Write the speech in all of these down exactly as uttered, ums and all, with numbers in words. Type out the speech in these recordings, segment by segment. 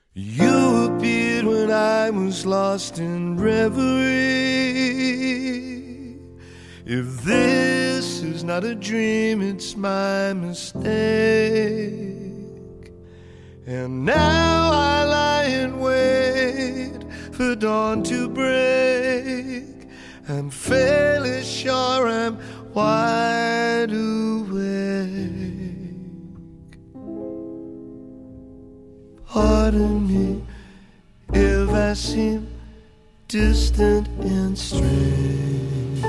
You appeared when I was lost in reverie. If this is not a dream, it's my mistake. And now I lie in wait for dawn to break. I'm fairly sure I'm wide awake. Pardon me if I seem distant and strange.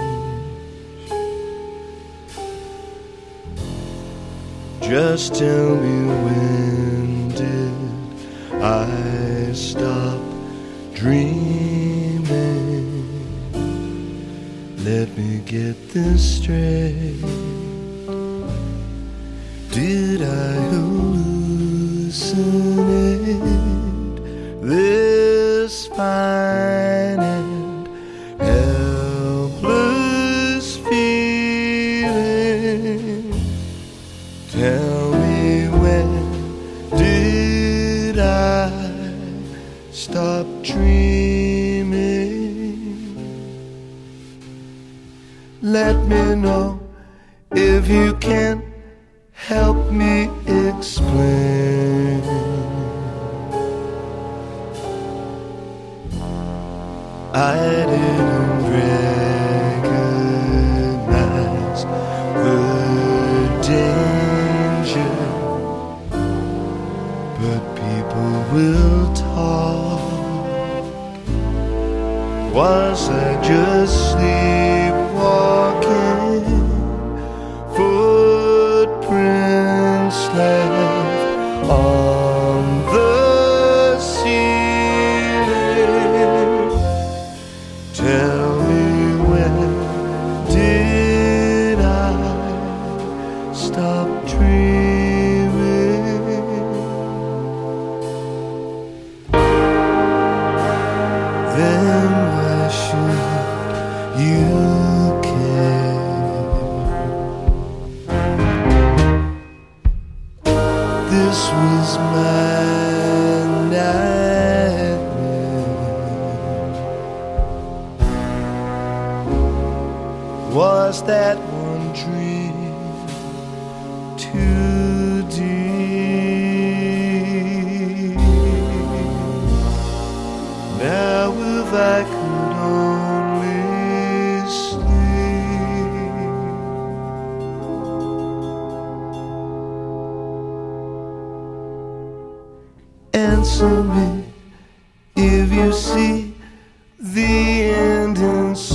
Just tell me, when did I stop dreaming? Let me get this straight. Did I hallucinate this fine and helpless feeling? Tell me, when did I stop dreaming? Let me know if you can help me explain. I didn't recognize the danger, but people will talk. Was I just sleepwalking? Footprints left on the ceiling. Tell me, when did I stop dreaming? Then why should you care? This was my nightmare. Was that one dream too deep? Now if I could only sleep. Answer me if you see the end in sight.